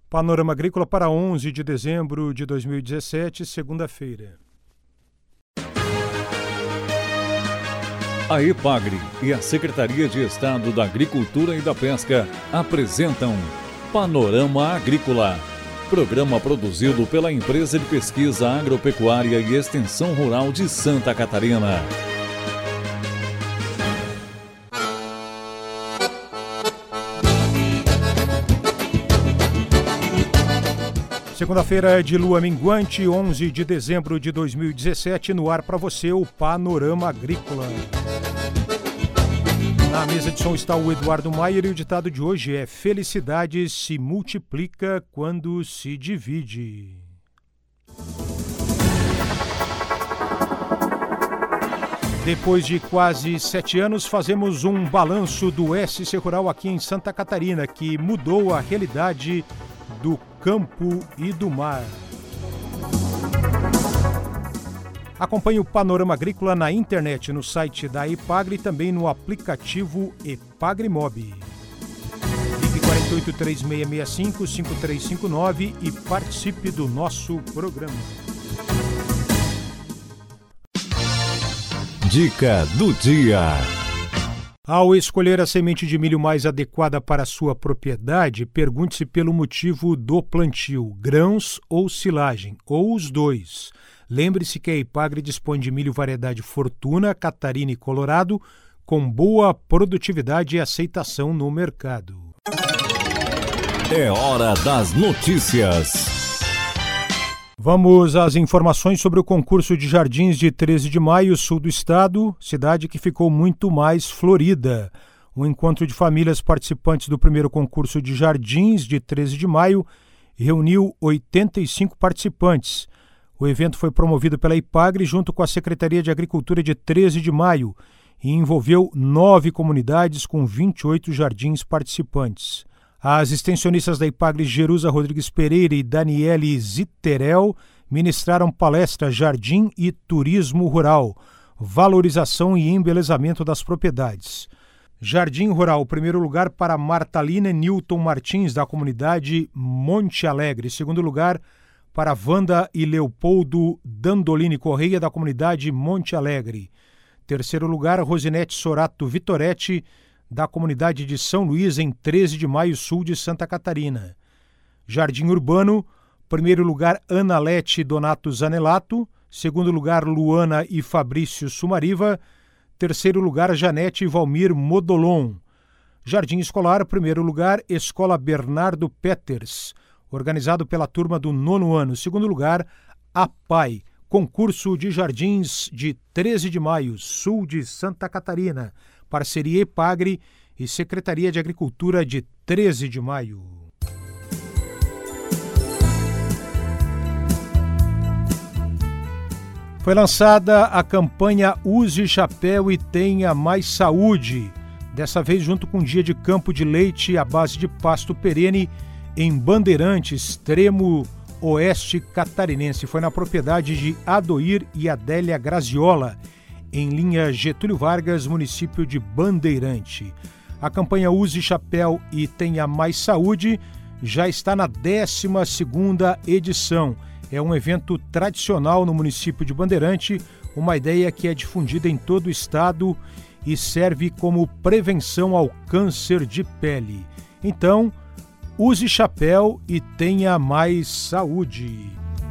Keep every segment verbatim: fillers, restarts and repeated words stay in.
Panorama Agrícola para onze de dezembro de dois mil e dezessete, segunda-feira. A EPAGRE e a Secretaria de Estado da Agricultura e da Pesca apresentam Panorama Agrícola, programa produzido pela Empresa de Pesquisa Agropecuária e Extensão Rural de Santa Catarina. Segunda-feira de lua minguante, onze de dezembro de dois mil e dezessete, no ar para você o Panorama Agrícola. Na mesa de som está o Eduardo Maier e o ditado de hoje é: felicidade se multiplica quando se divide. Depois de quase sete anos, fazemos um balanço do S C Rural aqui em Santa Catarina, que mudou a realidade do campo e do mar. Acompanhe o Panorama Agrícola na internet, no site da EPAGRE e também no aplicativo EPAGREMOB. Ligue quatro oito três seis seis cinco, cinco três cinco nove e participe do nosso programa. Dica do dia. Ao escolher a semente de milho mais adequada para a sua propriedade, pergunte-se pelo motivo do plantio, grãos ou silagem, ou os dois. Lembre-se que a EPAGRE dispõe de milho variedade Fortuna, Catarina e Colorado, com boa produtividade e aceitação no mercado. É hora das notícias. Vamos às informações sobre o concurso de jardins de treze de maio, sul do estado, cidade que ficou muito mais florida. Um encontro de famílias participantes do primeiro concurso de jardins de treze de maio reuniu oitenta e cinco participantes. O evento foi promovido pela EPAGRE junto com a Secretaria de Agricultura de treze de maio e envolveu nove comunidades com vinte e oito jardins participantes. As extensionistas da EPAGRE Jerusa Rodrigues Pereira e Daniele Ziterel ministraram palestra Jardim e Turismo Rural, valorização e embelezamento das propriedades. Jardim Rural, primeiro lugar para Martalina Newton Martins, da comunidade Monte Alegre. Segundo lugar para Wanda e Leopoldo Dandolini Correia, da comunidade Monte Alegre. Terceiro lugar, Rosinete Sorato Vitoretti, da comunidade de São Luís, em treze de maio, sul de Santa Catarina. Jardim Urbano, primeiro lugar, Ana Lete Donato Zanelato. Segundo lugar, Luana e Fabrício Sumariva. Terceiro lugar, Janete e Valmir Modolon. Jardim Escolar, primeiro lugar, Escola Bernardo Peters, organizado pela turma do nono ano. Segundo lugar, A P A I, concurso de jardins de treze de maio, sul de Santa Catarina. Parceria EPAGRE e Secretaria de Agricultura de treze de maio. Foi lançada a campanha Use Chapéu e Tenha Mais Saúde, dessa vez junto com o Dia de Campo de Leite à base de pasto perene em Bandeirantes, extremo oeste catarinense. Foi na propriedade de Adoir e Adélia Graziola, em linha Getúlio Vargas, município de Bandeirante. A campanha Use Chapéu e Tenha Mais Saúde já está na décima segunda edição. É um evento tradicional no município de Bandeirante, uma ideia que é difundida em todo o estado e serve como prevenção ao câncer de pele. Então, use chapéu e tenha mais saúde.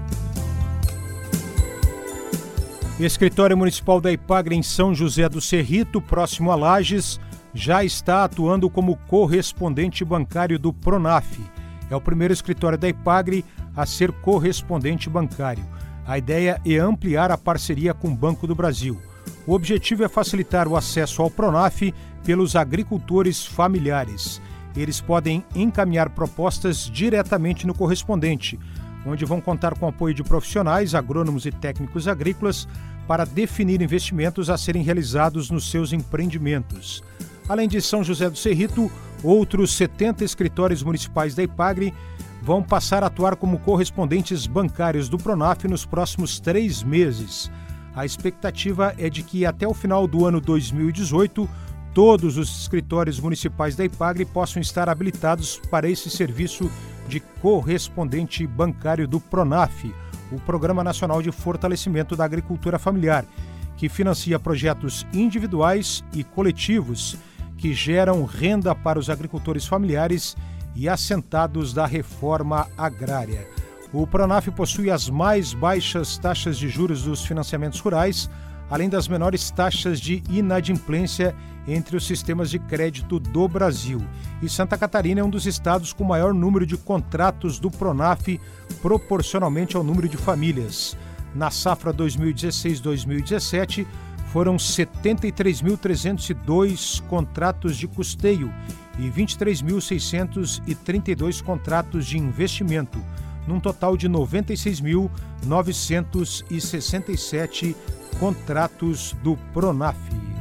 Escritório Municipal da EPAGRE em São José do Cerrito, próximo a Lages, já está atuando como correspondente bancário do Pronaf. É o primeiro escritório da EPAGRE a ser correspondente bancário. A ideia é ampliar a parceria com o Banco do Brasil. O objetivo é facilitar o acesso ao Pronaf pelos agricultores familiares. Eles podem encaminhar propostas diretamente no correspondente, onde vão contar com apoio de profissionais, agrônomos e técnicos agrícolas para definir investimentos a serem realizados nos seus empreendimentos. Além de São José do Cerrito, outros setenta escritórios municipais da EPAGRE vão passar a atuar como correspondentes bancários do Pronaf nos próximos três meses. A expectativa é de que até o final do ano dois mil e dezoito, todos os escritórios municipais da EPAGRE possam estar habilitados para esse serviço de correspondente bancário do PRONAF, o Programa Nacional de Fortalecimento da Agricultura Familiar, que financia projetos individuais e coletivos que geram renda para os agricultores familiares e assentados da reforma agrária. O PRONAF possui as mais baixas taxas de juros dos financiamentos rurais, além das menores taxas de inadimplência entre os sistemas de crédito do Brasil. E Santa Catarina é um dos estados com maior número de contratos do PRONAF, proporcionalmente ao número de famílias. Na safra dois mil e dezesseis dois mil e dezessete, foram setenta e três mil trezentos e dois contratos de custeio e vinte e três mil seiscentos e trinta e dois contratos de investimento, num total de noventa e seis mil novecentos e sessenta e sete contratos do PRONAF.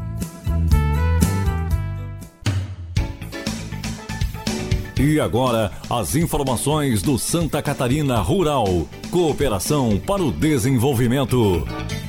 E agora, as informações do Santa Catarina Rural. Cooperação para o desenvolvimento.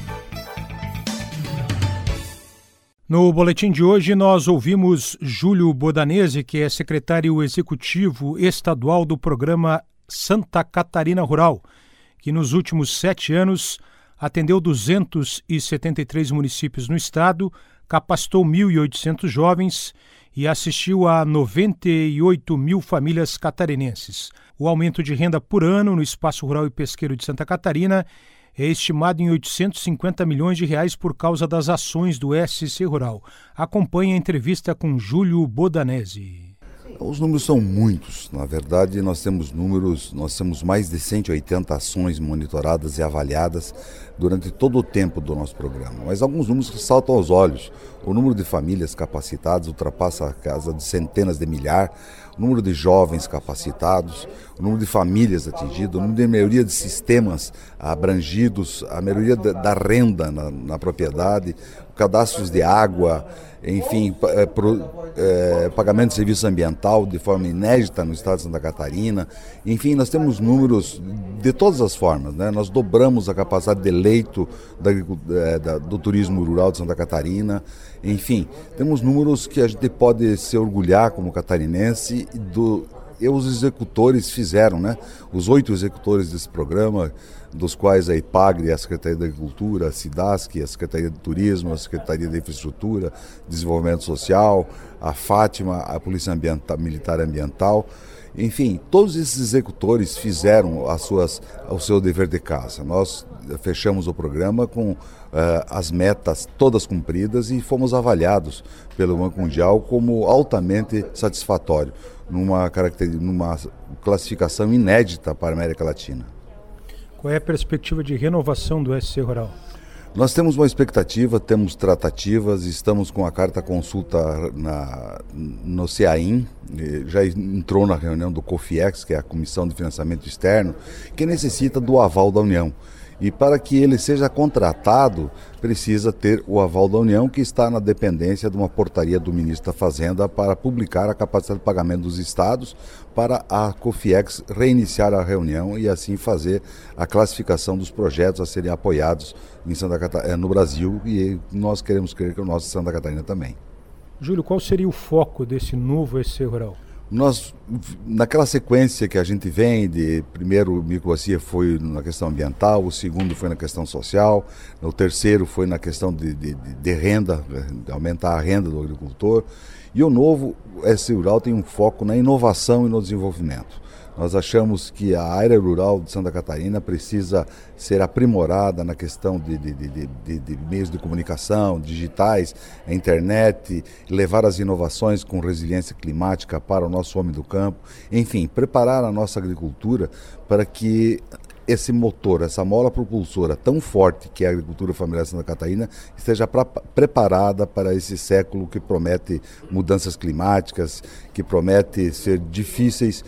No boletim de hoje, nós ouvimos Júlio Bodanese, que é secretário executivo estadual do programa Santa Catarina Rural, que nos últimos sete anos atendeu duzentos e setenta e três municípios no estado, capacitou mil e oitocentos jovens e assistiu a noventa e oito mil famílias catarinenses. O aumento de renda por ano no espaço rural e pesqueiro de Santa Catarina é estimado em oitocentos e cinquenta milhões de reais por causa das ações do S C Rural. Acompanhe a entrevista com Júlio Bodanese. Os números são muitos. Na verdade, nós temos números, nós temos mais de cento e oitenta ações monitoradas e avaliadas durante todo o tempo do nosso programa. Mas alguns números que saltam aos olhos. O número de famílias capacitadas ultrapassa a casa de centenas de milhares, o número de jovens capacitados, o número de famílias atingidas, o número de maioria de sistemas abrangidos, a maioria da renda na, na propriedade, cadastros de água, enfim, é, pro, é, pagamento de serviço ambiental de forma inédita no estado de Santa Catarina. Enfim, nós temos números de todas as formas, né? Nós dobramos a capacidade de leito da, é, da, do turismo rural de Santa Catarina. Enfim, temos números que a gente pode se orgulhar como catarinense do... E os executores fizeram, né? Os oito executores desse programa, dos quais a IPAGRE, a Secretaria da Agricultura, a SIDASC, a Secretaria de Turismo, a Secretaria de Infraestrutura, Desenvolvimento Social, a Fátima, a Polícia Ambiental, Militar Ambiental. Enfim, todos esses executores fizeram as suas, o seu dever de casa. Nós fechamos o programa com uh, as metas todas cumpridas e fomos avaliados pelo Banco Mundial como altamente satisfatório, numa, numa classificação inédita para a América Latina. Qual é a perspectiva de renovação do S C Rural? Nós temos uma expectativa, temos tratativas, estamos com a carta consulta na, no C A I M, já entrou na reunião do COFIEX, que é a Comissão de Financiamento Externo, que necessita do aval da União. E para que ele seja contratado, precisa ter o aval da União, que está na dependência de uma portaria do ministro da Fazenda para publicar a capacidade de pagamento dos estados, para a COFIEX reiniciar a reunião e assim fazer a classificação dos projetos a serem apoiados em Santa Catarina, no Brasil, e nós queremos crer que o nosso Santa Catarina também. Júlio, qual seria o foco desse novo S C Rural? Nós, naquela sequência que a gente vem, de primeiro o microbacia foi na questão ambiental, o segundo foi na questão social, o terceiro foi na questão de, de, de renda, de aumentar a renda do agricultor, e o novo S C Rural tem um foco na inovação e no desenvolvimento. Nós achamos que a área rural de Santa Catarina precisa ser aprimorada na questão de, de, de, de, de meios de comunicação, digitais, a internet, levar as inovações com resiliência climática para o nosso homem do campo, enfim, preparar a nossa agricultura para que esse motor, essa mola propulsora tão forte que é a agricultura familiar de Santa Catarina, esteja pra, preparada para esse século que promete mudanças climáticas, que promete ser difíceis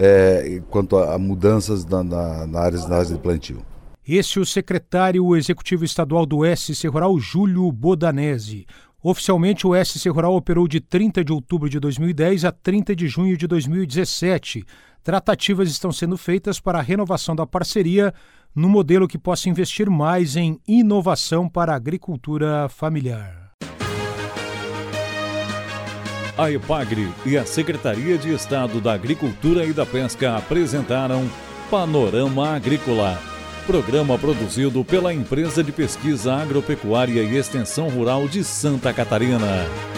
é, quanto a, a mudanças na, na, na, área, na área de plantio. Esse é o secretário executivo estadual do S C Rural, Júlio Bodanese. Oficialmente, o S C Rural operou de trinta de outubro de dois mil e dez a trinta de junho de dois mil e dezessete. Tratativas estão sendo feitas para a renovação da parceria no modelo que possa investir mais em inovação para a agricultura familiar. A EPAGRE e a Secretaria de Estado da Agricultura e da Pesca apresentaram Panorama Agrícola, programa produzido pela Empresa de Pesquisa Agropecuária e Extensão Rural de Santa Catarina.